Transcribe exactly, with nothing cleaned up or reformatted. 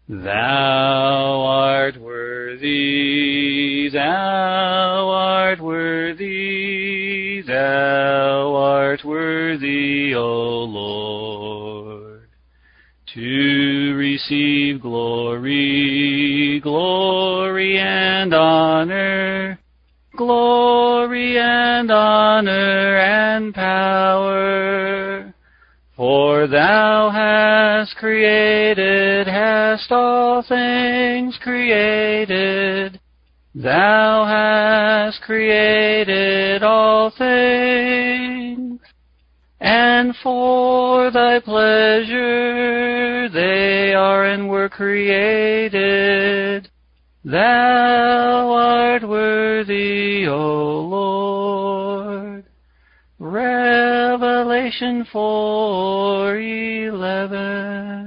Thou art worthy, thou art worthy, thou art worthy, O Lord, to receive glory, glory and honor, glory and honor and power. For thou hast created, hast all things created. Thou hast created all things, and for thy pleasure they are and were created. Thou art worthy, O Lord. Revelation four eleven.